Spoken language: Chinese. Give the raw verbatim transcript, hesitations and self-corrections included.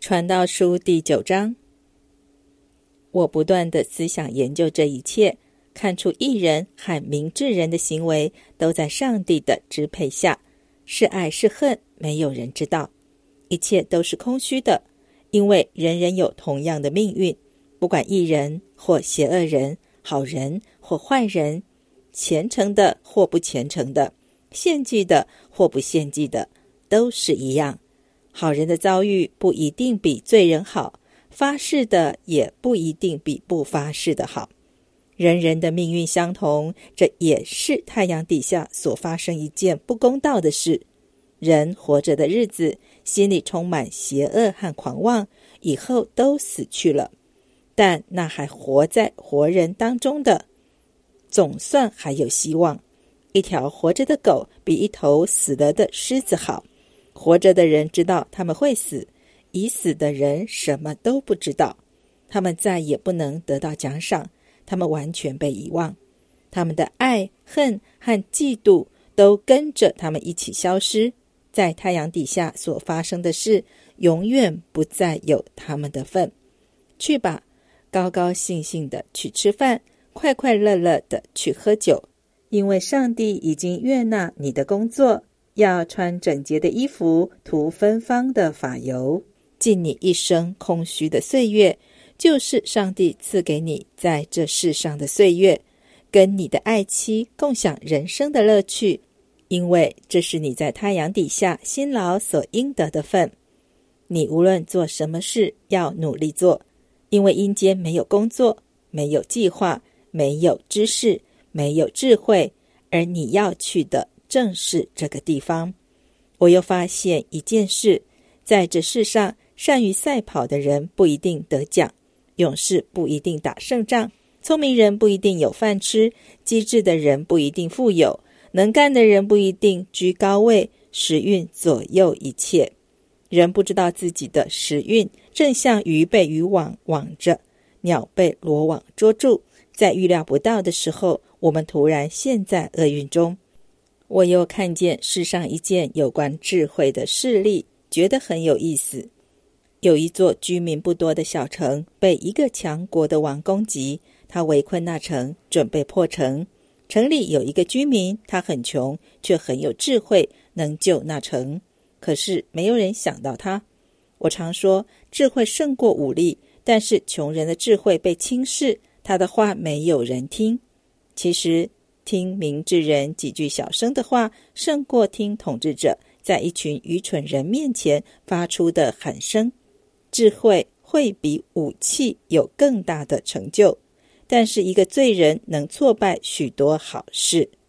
传道书第九章。我不断地思想研究这一切，看出义人和明智人的行为都在上帝的支配下，是爱是恨，没有人知道，一切都是空虚的，因为人人有同样的命运，不管义人或邪恶人，好人或坏人，虔诚的或不虔诚的，献祭的或不献祭的，都是一样。好人的遭遇不一定比罪人好，发誓的也不一定比不发誓的好。人人的命运相同，这也是太阳底下所发生一件不公道的事。人活着的日子，心里充满邪恶和狂妄，以后都死去了。但那还活在活人当中的，总算还有希望。一条活着的狗比一头死了的狮子好。活着的人知道他们会死，已死的人什么都不知道。他们再也不能得到奖赏，他们完全被遗忘。他们的爱、恨和嫉妒都跟着他们一起消失。在太阳底下所发生的事，永远不再有他们的份。去吧，高高兴兴的去吃饭，快快乐乐的去喝酒，因为上帝已经悦纳你的工作。要穿整洁的衣服，涂芬芳的发油，尽你一生空虚的岁月，就是上帝赐给你在这世上的岁月，跟你的爱妻共享人生的乐趣，因为这是你在太阳底下辛劳所应得的份。你无论做什么事，要努力做，因为阴间没有工作，没有计划，没有知识，没有智慧，而你要去的正是这个地方。我又发现一件事，在这世上，善于赛跑的人不一定得奖，勇士不一定打胜仗，聪明人不一定有饭吃，机智的人不一定富有，能干的人不一定居高位，时运左右一切。人不知道自己的时运，正像鱼被渔网网着，鸟被罗网捉住，在预料不到的时候，我们突然陷在厄运中。我又看见世上一件有关智慧的事例，觉得很有意思。有一座居民不多的小城，被一个强国的王攻击，他围困那城，准备破城。城里有一个居民，他很穷，却很有智慧，能救那城。可是没有人想到他。我常说，智慧胜过武力，但是穷人的智慧被轻视，他的话没有人听。其实听明智人几句小声的话，胜过听统治者在一群愚蠢人面前发出的喊声。智慧会比武器有更大的成就，但是一个罪人能挫败许多好事。